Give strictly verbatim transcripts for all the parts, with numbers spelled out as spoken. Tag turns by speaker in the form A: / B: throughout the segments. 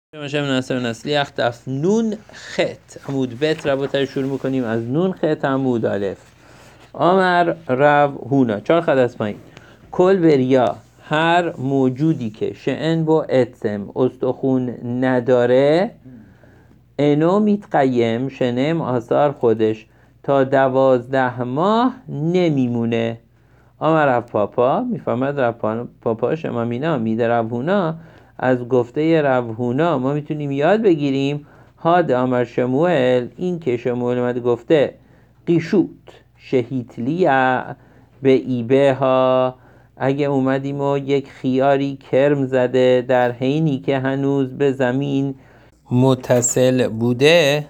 A: شما ناصر نسلیخ دف نون خط عمود بت رو تا شروع میکنیم از نون خط عمود الف. آمر رو هونا چهار خط از پایین. کل بریا هر موجودی که شئن با اتسم استخون نداره اینو میتقیم شنم آثار خودش تا دوازده ماه نمیمونه. آمر رو پاپا میفهمد رو پاپا شما مینا میده رو هونا. از گفته روحونا ما میتونیم یاد بگیریم هاد آمر شموئل، این که شموئل اومده گفته قیشوت شهیتلیه به ایبه ها، اگه اومدیم و یک خیاری کرم زده در حینی که هنوز به زمین متصل بوده.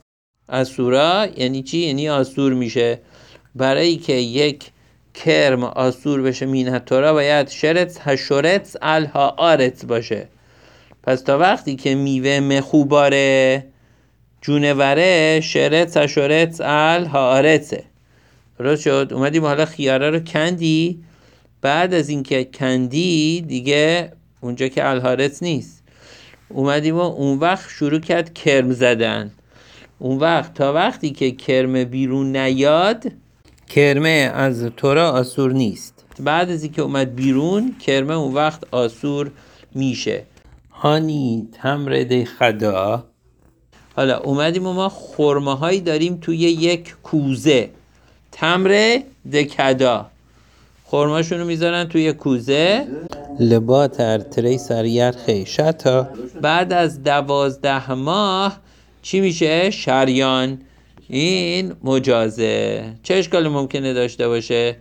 A: اسورا یعنی چی؟ یعنی آسور میشه. برای که یک کرم آسور بشه مینه تورا باید شرط هشورت الها آرت باشه. پس تا وقتی که میوه مخوباره جونوره شرط هشورت الها آرته. درست شد؟ اومدیم حالا خیاره رو کندی، بعد از اینکه کندی دیگه اونجا که الهارت نیست، اومدیم و اون وقت شروع کرد کرم زدن. اون وقت تا وقتی که کرم بیرون نیاد کرمه از تورا آسور نیست. بعد از اینکه اومد بیرون کرمه اون وقت آسور میشه. هانی تمر ده خدا. حالا اومدیم و ما خرمه هایی داریم توی یک کوزه. تمر ده کدا خرمه شونو میذارن توی کوزه. لبا تر تری سریر خیشتا. بعد از دوازده ماه چی میشه؟ شریان. این مجازه. چه اشکالی ممکنه داشته باشه؟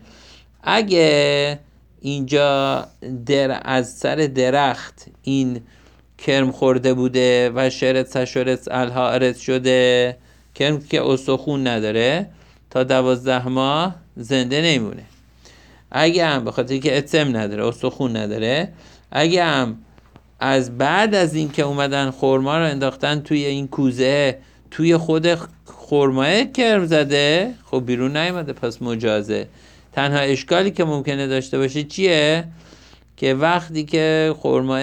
A: اگه اینجا در از سر درخت این کرم خورده بوده و شرط سشرت الها ارت شده، کرم که استخون نداره تا دوازده ماه زنده نمیمونه. اگه هم به خاطر که اتسم نداره استخون نداره، اگه هم از بعد از این که اومدن خرما رو انداختن توی این کوزه توی خود خرماه کرم زده، خب بیرون نیامده، پس مجازه. تنها اشکالی که ممکنه داشته باشه چیه؟ که وقتی که خرماه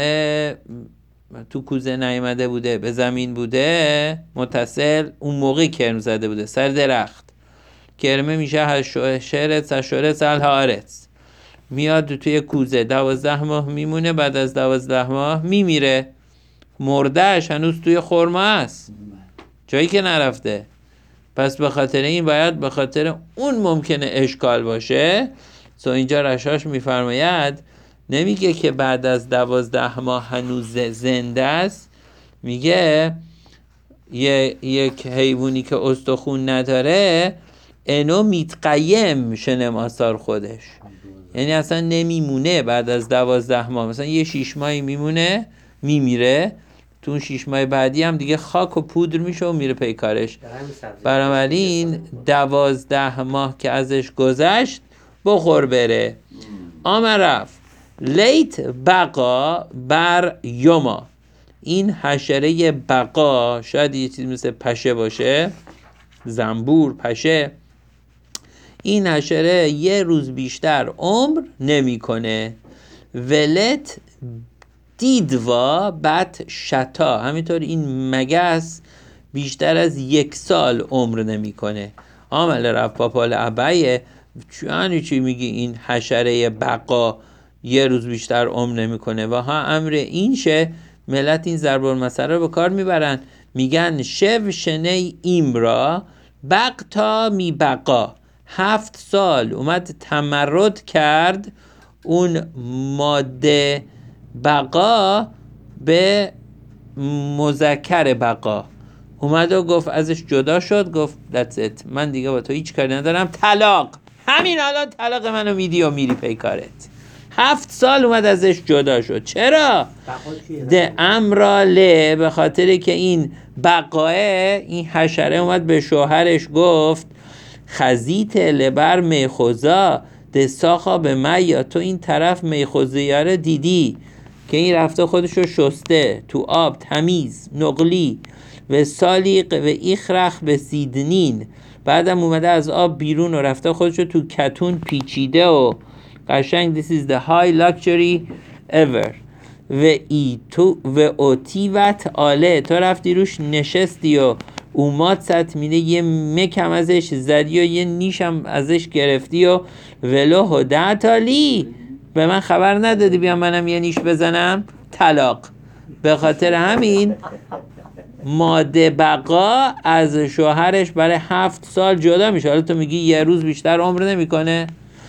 A: تو کوزه نیامده بوده به زمین بوده متصل، اون موقع کرم زده بوده سر درخت، کرمه میشه شرط سشرت الهارت، میاد توی کوزه دوازده ماه میمونه، بعد از دوازده ماه میمیره، مردهش هنوز توی خرما است، جایی که نرفته. پس به خاطر این باید به خاطر اون ممکنه اشکال باشه. سو اینجا رشاش میفرماید نمیگه که بعد از دوازده ماه هنوز زنده است، میگه یه یک حیوانی که استخون نداره اینو میتقیم شنم آثار خودش، یعنی اصلا نمیمونه بعد از دوازده ماه، مثلا یه شیش ماهی میمونه میمیره، تو اون شیش ماه بعدی هم دیگه خاک و پودر میشه و میره پیکارش. بنابراین دوازده ماه که ازش گذشت بخور بره. آمرف لیت بقا بر یوما. این حشره بقا شاید یه چیز مثل پشه باشه، زنبور، پشه. این حشره یه روز بیشتر عمر نمیکنه. ولت دیدوا بت شتا. همینطور این مگس بیشتر از یک سال عمر نمیکنه. عامل رفت پاپال عبایه چونی چی میگی این حشره بقا یه روز بیشتر عمر نمیکنه؟ و ها امر این شه ملت این ضرب المثل رو به کار میبرن، میگن شو شنی ایمرا بقتا می بقا. هفت سال اومد تمرد کرد اون ماده بقا به مذکر بقا، اومد و گفت ازش جدا شد، گفت that's it، من دیگه با تو هیچ کاری ندارم، طلاق، همین الان طلاق منو میدی و میری پیکارت. هفت سال اومد ازش جدا شد. چرا؟ ده امراله، به خاطر که این بقاه، این حشره اومد به شوهرش گفت خزیت لبر میخوزا ده ساخا به میا، تو این طرف میخوزیاره رو دیدی که این رفته خودش رو شسته تو آب تمیز نقلی و سالیق و ایخرخ به سیدنین، بعدم اومده از آب بیرون و رفته خودش رو تو کتون پیچیده و قشنگ. This is the high luxury ever. و ای تو و اوتیوت آله، تو رفتی روش نشستی و اومات ستمینه یه مکم ازش زدی و یه نیشم ازش گرفتی و ولو هدعتالی، به من خبر ندادی بیام منم یه نیش بزنم. طلاق. به خاطر همین ماده بقا از شوهرش برای هفت سال جدا میشه. حالا تو میگی یه روز بیشتر عمر نمیکنه.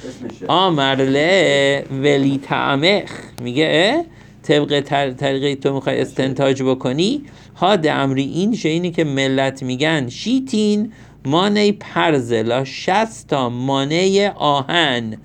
A: آمرله ولی تعمخ، میگه طبق طریقه تو میخوای استنتاج بکنی، حاد امری این شینی که ملت میگن شیتین مانع پرزلا، شست تا مانع آهن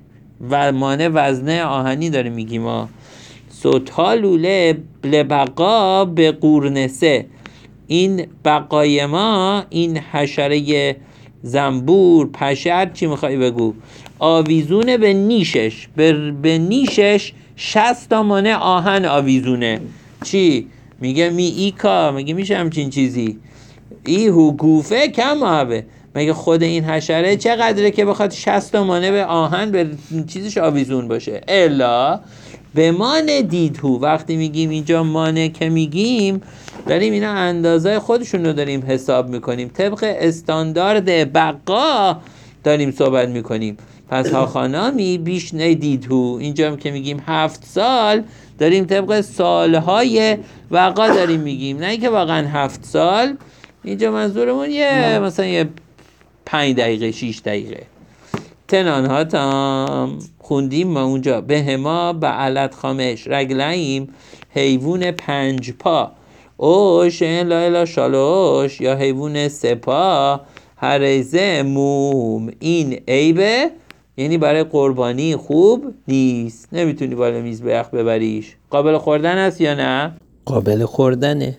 A: و مانع وزنه آهنی داره میگیم ما. سوتا لوله لبقا به قورنسه، این بقای ما، این حشره زنبور پشه، چی میخوای بگو، آویزونه به نیشش، به, به نیشش شست تا مانع آهن آویزونه. چی؟ میگه می ایکا، میگه میشه همچین چیزی، ای هو گوفه کم آبه، مگه خود این حشره چقدره که بخواد شست تا مانع به آهن به چیزش آویزون باشه. الا به مانع دیدهو، وقتی میگیم اینجا مانع که میگیم داریم اینا اندازه خودشون رو داریم حساب میکنیم، طبق استاندارد بقا داریم صحبت میکنیم. پس ها خانامی بیش نه دیدهو، اینجا هم که میگیم هفت سال داریم طبق سالهای بقا داریم میگیم، نه که واقعا هفت سال. اینجا منظورمون یه مثلا یه پنج دقیقه شیش دقیقه. تنانها تام خوندیم ما اونجا، به هما به علت خامش رگلیم حیوون پنج پا، اوش لا الا شالوش، یا حیوون سپا هریزه موم، این عیبه، یعنی برای قربانی خوب نیست، نمیتونی بالا میز به یخ ببریش. قابل خوردن است یا نه؟ قابل خوردنه.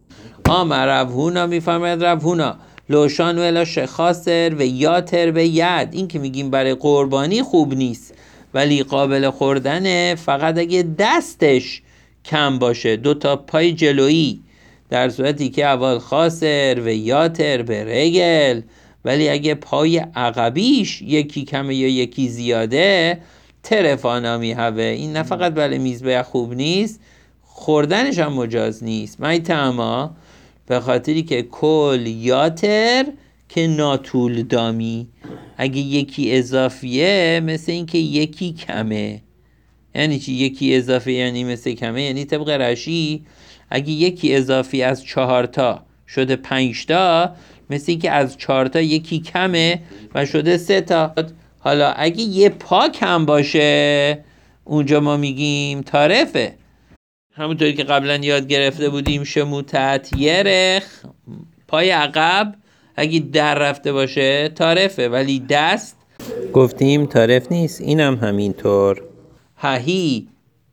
A: آمر روحونا، میفرماید روحونا، لوشان و الا شخاصر و یاتر به ید، این که میگیم برای قربانی خوب نیست ولی قابل خوردنه فقط اگه دستش کم باشه، دو تا پای جلویی، در صورتی که اول خاصر و یاتر به رگل، ولی اگه پای عقبیش یکی کمه یا یکی زیاده ترفانا میهوه، این نه فقط برای میزبه خوب نیست، خوردنش هم مجاز نیست. مای تاما، به خاطری که کل یاتر که ناتول دامی، اگه یکی اضافیه مثل این که یکی کمه. یعنی چی یکی اضافه؟ یعنی مثل کمه، یعنی طبق رشی اگه یکی اضافی از چهارتا شده پنجتا، مثل این که از چهارتا یکی کمه و شده سه تا. حالا اگه یه پا کم باشه اونجا ما میگیم تارفه، همونطوری که قبلا یاد گرفته بودیم شموتت یرخ، پای عقب اگه در رفته باشه تارفه، ولی دست گفتیم تارف نیست. اینم هم همینطور. ههی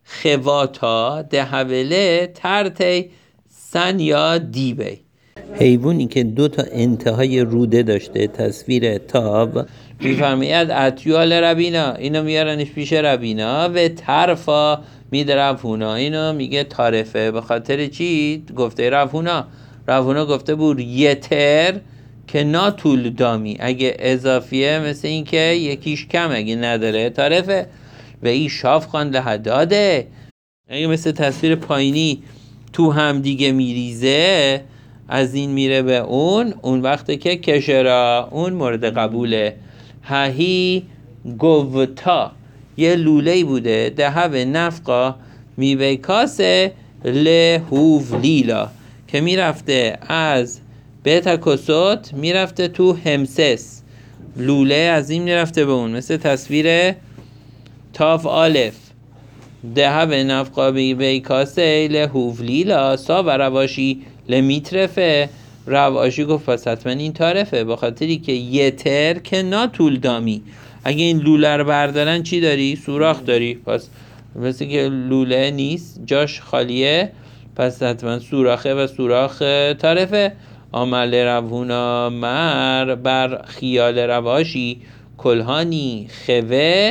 A: خواتا دهوله ترته سن یا دیبه، حیوانی که دو تا انتهای روده داشته، تصویر تاب، میفرماید اتیال ربینا، اینو میارنش پیش ربینا، و طرفا میده رفونا، اینو میگه تارفه. به خاطر چی گفته رفونا؟ رفونا گفته بود یتر که نا طول دامی، اگه اضافیه مثل این که یکیش کم، اگه نداره تارفه. و این شاف خوانده حداده، اگه مثل تصویر پایینی تو هم دیگه میریزه، از این میره به اون، اون وقته که کشرا، اون مورد قبوله. ههی گوتا، یه لوله‌ای بوده، دهو نفقا میوه کاسه لهوف لیلا، که میرفته از بیت کسوت میرفته تو همسس، لوله از این میرفته به اون، مثل تصویر تاف آلف. دهو نفقا میوه کاسه لهوف لیلا سا و رواشی لمیترفه، رواشی گفت پس حتما این طرفه، به خاطری که یه تر که نا طول دامی، اگه این لوله رو بردارن چی داری؟ سوراخ داری، پس مثل که لوله نیست جاش خالیه، پس حتما سوراخه و سوراخ طرفه. عمل روونا مر بر خیال رواشی کلهانی خوه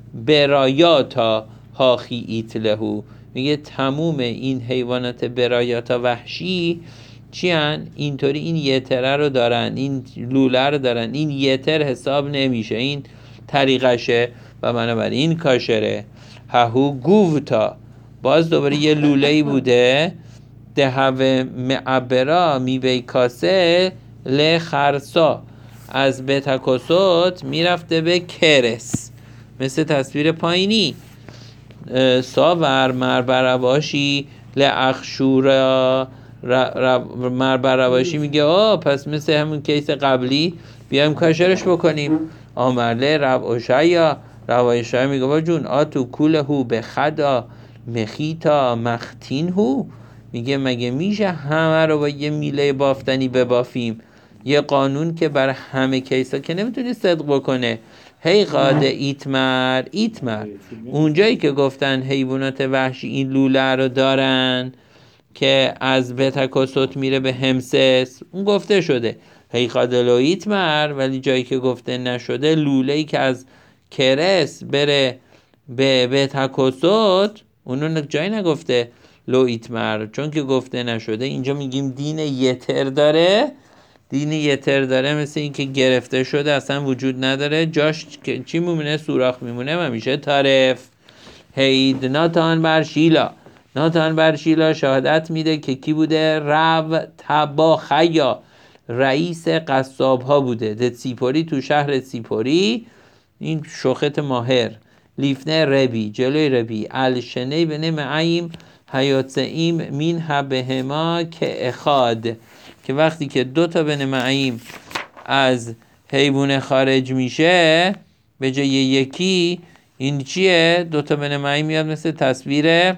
A: برایاتا هاخی ایتلهو، میگه تموم این حیوانات برایاتا وحشی چی هن؟ اینطوری این یتره رو دارن، این لوله رو دارن، این یتر حساب نمیشه، این طریقشه و بنابراین کاشره. ههو گووتا باز دوباره یه لوله‌ای بوده دهوه معبرا میوه کاسه لخرسا، از بتکوسوت میرفته به کرس، مثل تصویر پایینی. ساور مربرواشی لاخشورا، مربرواشی میگه آه پس مثل همون کیس قبلی بیایم کاشرش بکنیم. آمرله رب اوشایا، رب اوشایا میگه با جون آتو کوله هو به خدا مخیتا مختین هو، میگه مگه میشه همه رو با یه میله بافتنی ببافیم؟ یه قانون که بر همه کیسا که نمیتونی صدق بکنه. هی قاده ایتمر ایتمر، اونجایی که گفتن حیوانات وحشی این لوله رو دارن که از بتکوسوت میره به همسس، اون گفته شده هی قاده لو ایتمر، ولی جایی که گفته نشده لوله‌ای که از کرس بره به بتکوسوت، اونو جایی نگفته لو ایتمر، چون که گفته نشده. اینجا میگیم دین یتر داره، دین یتر داره مثل این که گرفته شده اصلا وجود نداره، جاش چی میمونه؟ سوراخ میمونه و میشه طرف. هید ناتان بر شیلا، ناتان بر شیلا شهادت میده که کی بوده؟ رو تبا خیا، رئیس قصاب ها بوده. ده سیپوری، تو شهر سیپوری، این شوخت ماهر. لیفنه ربی، جلوی ربی. الشنی بنه معیم حیاتسئیم مین هبهما که اخاد، که وقتی که دو تا بن معیم از حیوان خارج میشه به جای یکی، این چیه؟ دو تا بن معیم میاد مثل تصویر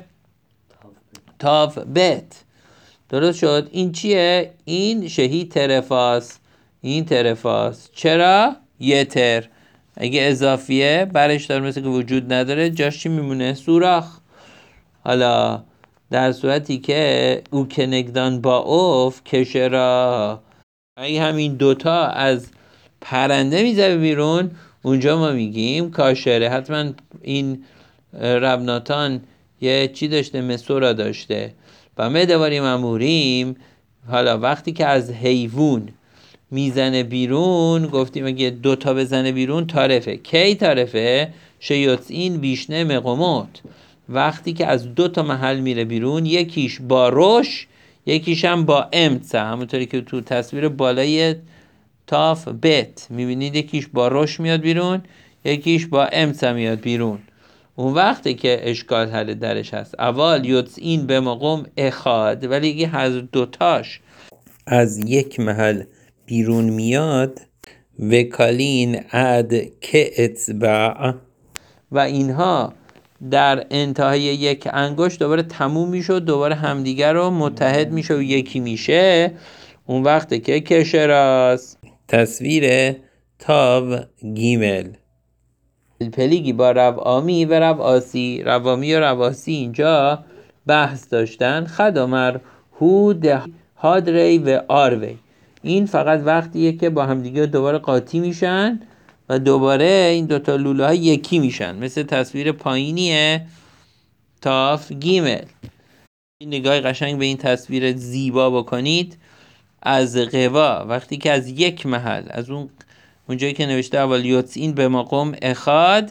A: تاف بت. درست شد؟ این چیه؟ این شهی ترفاس، این ترفاس. چرا؟ یتر. اگه اضافیه برش داره مثل که وجود نداره، جاش چی میمونه؟ سوراخ. حالا در صورتی که او کنگدان با اوف کشرا، اگه همین دوتا از پرنده میزه بیرون، اونجا ما میگیم کاشره. حتما این ربناتان یه چی داشته؟ مسورا داشته. و مدواریم اموریم، حالا وقتی که از حیوان میزنه بیرون، گفتیم اگه دوتا بزنه بیرون طرفه. کی طرفه؟ شیوت این بیشنه مقامات، وقتی که از دو تا محل میره بیرون، یکیش با روش، یکیش هم با امتسه، همونطوری که تو تصویر بالای تاف بت میبینید، یکیش با روش میاد بیرون، یکیش با امتسه میاد بیرون. اون وقتی که اشکال حل درش هست. اول یوتس این به مقام اخاد، ولی اگه از دوتاش از یک محل بیرون میاد، وکالین اد که اتبع، و اینها در انتهای یک انگشت دوباره تموم میشه، دوباره همدیگر رو متحد میشه و یکی میشه. اون وقته که کشراست. تصویر تاو گیمل. پلیگی با رب آمی و رب آسی، رب آمی و رب آسی اینجا بحث داشتن. خدامر هود هادری و آروی، این فقط وقتیه که با همدیگه دوباره قاطی میشن و دوباره این دوتا لوله ها یکی میشن، مثل تصویر پایینیه تاف گیمل. این نگاه قشنگ به این تصویر زیبا بکنید. از قوا، وقتی که از یک محل، از اون اونجایی که نوشته اول یوتسین به مقام اخاد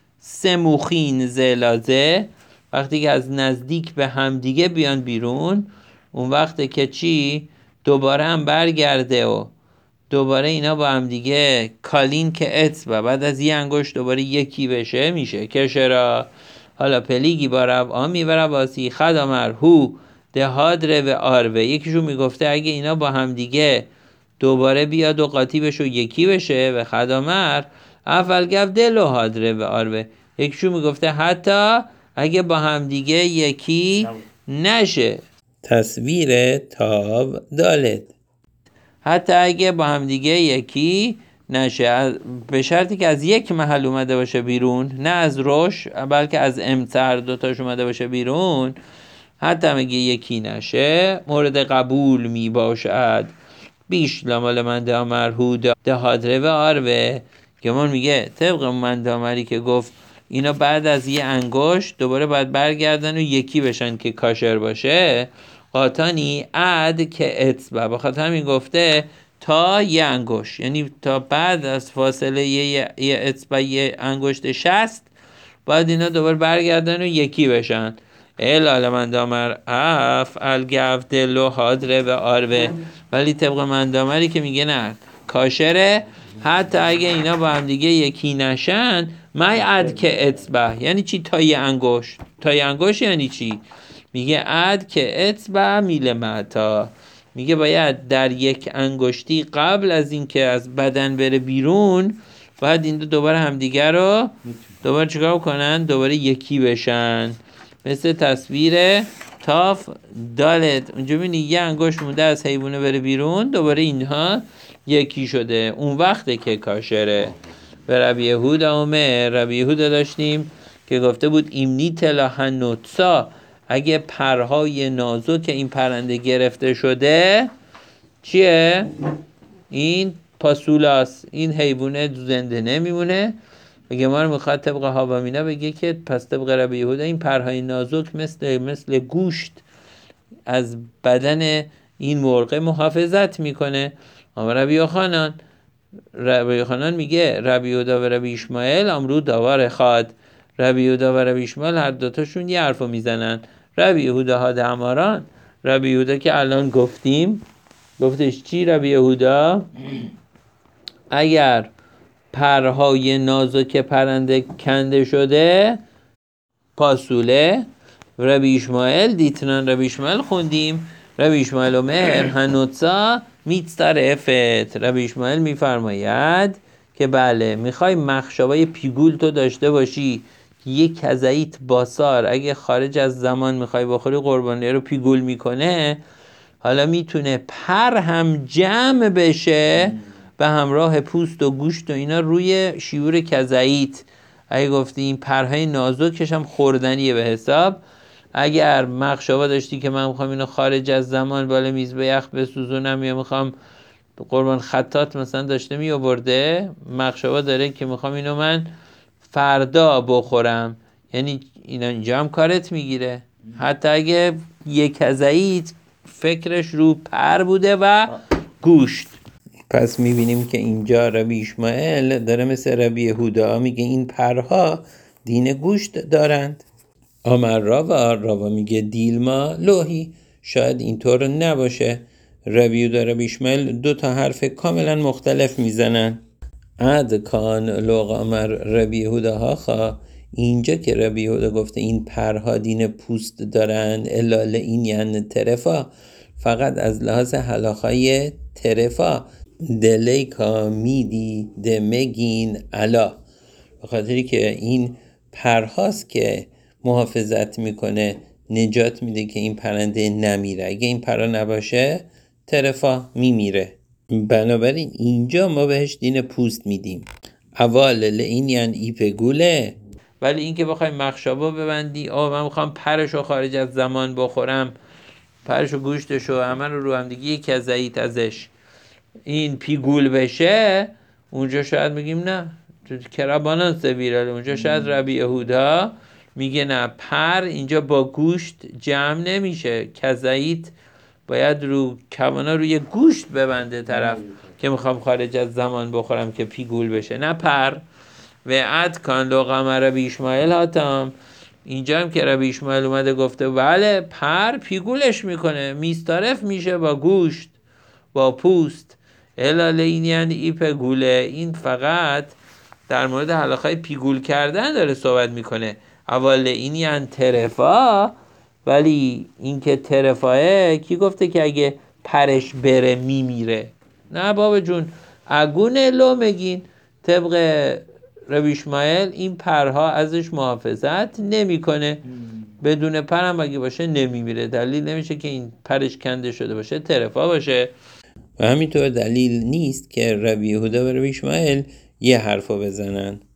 A: سموخین زلازه، وقتی که از نزدیک به همدیگه بیان بیرون، اون وقته که چی؟ دوباره هم برگرده و دوباره اینا با هم دیگه کالین که اتس و بعد از یه انگشت دوباره یکی بشه، میشه کشرا. حالا پلیگی با رب آمی و رب آسی خدامر هو ده هادره و آروه، یکیشون میگفته اگه اینا با هم دیگه دوباره بیاد و قاطی بشه و یکی بشه، و خدامر اول گفت دلو هادره و آروه، یکیشون میگفته حتی اگه با هم دیگه یکی نشه. تصویر تاب دالت، حتی اگه با هم دیگه یکی نشه، به شرطی که از یک محل اومده باشه بیرون، نه از روش بلکه از امتر دوتاش اومده باشه بیرون، حتی اگه یکی نشه مورد قبول می باشد. بیش لامال من دامر هود ده هادره و آروه، که من میگه طبق من دامری که گفت اینا بعد از یه انگشت دوباره باید برگردن و یکی بشن که کاشر باشه. قاطانی اد که اتبع، بخاطر همین گفته تا یه انگشت، یعنی تا بعد از فاصله یه, یه اتبع یه انگشت شست باید اینا دوباره برگردن و یکی بشن. الا مندامر اف الگف دلو حاضره و آروه، ولی طبق مندامری که میگه نه کاشره، حتی اگه اینا با هم دیگه یکی نشن. مای اد که اصبع یعنی چی؟ تای انگشت. تای انگشت یعنی چی؟ میگه اد که اصبع میل معتا، میگه باید در یک انگشتی قبل از اینکه از بدن بره بیرون، باید این دو دوباره همدیگه رو دوباره چیکار کنن؟ دوباره یکی بشن. مثل تصویر تاف دالت، اونجا میبینی یه انگشت مونده از حیوانه بره بیرون، دوباره اینها یکی شده، اون وقته که کاشره. به ربی یهودا اومر، ربی یهودا داشتیم که گفته بود ایمنی تلاهن نوتسا، اگه پرهای نازک این پرنده گرفته شده چیه؟ این پاسولاس، این حیوانه زنده نمیمونه. بگه ما رو میخواد طبق هاوامینا بگه که پس طبق ربی یهودا این پرهای نازک مثل مثل گوشت از بدن این مرغ محافظت میکنه. اما ربی یوحنان ربی یوحنان میگه ربی یهودا و ربی اشماعیل امرو داور خواد. ربی یهودا و ربی اشماعیل هر دوتاشون یه حرفو میزنن. ربی یهودا ها دماران، ربی یهودا که الان گفتیم گفتش چی؟ ربی یهودا اگر پرهای نازک پرنده کنده شده پاسوله. ربی اشماعیل دیتنان ربی اشماعیل خوندیم ربی اشماعیل و مهر هنوتسا میتسترفت. ربی اشماعیل میفرماید که بله میخوای مخشبای پیگول تو داشته باشی، یک کزاییت باسار اگه خارج از زمان میخوای بخوری قربانی رو پیگول میکنه، حالا میتونه پر هم جمع بشه به همراه پوست و گوشت و اینا روی شیور کزاییت. اگه گفتی این پرهای نازکش هم خوردنیه به حساب. اگر مخشبا داشتی که من میخوام اینو خارج از زمان بالا میز به یخ بسوزونم، یا میخوام قربان خطات مثلا داشته می آورده مخشبا داره که میخوام اینو من فردا بخورم، یعنی اینا اینجا هم کارت میگیره. حتی اگه یک کزاییت فکرش رو پر بوده و گوشت. پس میبینیم که اینجا ربی اشماعیل داره مثل ربی یهودا میگه این پرها دین گوشت دارند. آمر راوا، راوا میگه دیلما لوحی، شاید اینطور نباشه. ربی یهودا ربی اشماعیل دو تا حرف کاملا مختلف میزنن. اد کان لوق آمر ربی یهودا هاخا، اینجا که ربی یهودا گفته این پرها دین پوست دارن، الاله این یعنی ترفا، فقط از لحاظ حلاخای ترفا دلیکا میدی دمگین علا، به خاطری که این پرهاست که محافظت میکنه، نجات میده که این پرنده نمیره. اگه این پرها نباشه ترفا میمیره. بنابراین اینجا ما بهش دین پوست میدیم. اول این یعنی ایپ گوله، ولی این که بخوای مخشبا ببندی آه من میخوام پرشو خارج از زمان بخورم، پرشو گوشتشو همه رو رو هم دیگه یک کزاییت ازش این پیگول بشه، اونجا شاید بگیم نه کرابانان سویراله. اونجا شاید ربی یهودا میگه نه، پر اینجا با گوشت جمع نمیشه، کزاییت باید رو کوانا روی گوشت ببنده طرف که میخوام خارج از زمان بخورم که پیگول بشه، نه پر. و اد کان لوقم ربی اشماعیل هاتم، اینجا هم که ربی اشماعیل اومده گفته بله پر پیگولش میکنه، میستارف میشه با گوشت با پوست. الاله این یعنی ایپ گوله، این فقط در مورد حلاخای پیگول کردن داره صحبت میکنه. اول این یعنی ترفا، ولی این که ترفاه کی گفته که اگه پرش بره میمیره؟ نه بابا جون، اگونه لو مگین طبق ربی اشماعیل این پرها ازش محافظت نمیکنه، بدون پر هم اگه باشه نمیمیره. دلیل نمیشه که این پرش کنده شده باشه ترفا باشه. و همینطور دلیل نیست که ربی یهودا و ربی اشماعیل یه حرفو بزنن.